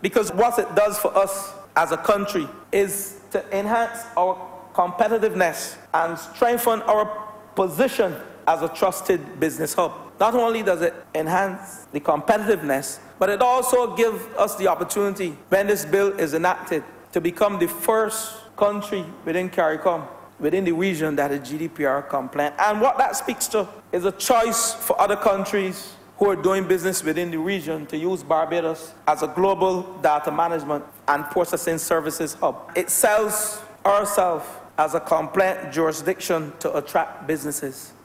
because what it does for us as a country is to enhance our competitiveness and strengthen our position as a trusted business hub. Not only does it enhance the competitiveness, but it also gives us the opportunity, when this bill is enacted, to become the first country within CARICOM, within the region, that is GDPR compliant. And what that speaks to is a choice for other countries who are doing business within the region to use Barbados as a global data management and processing services hub. It sells ourselves as a compliant jurisdiction to attract businesses.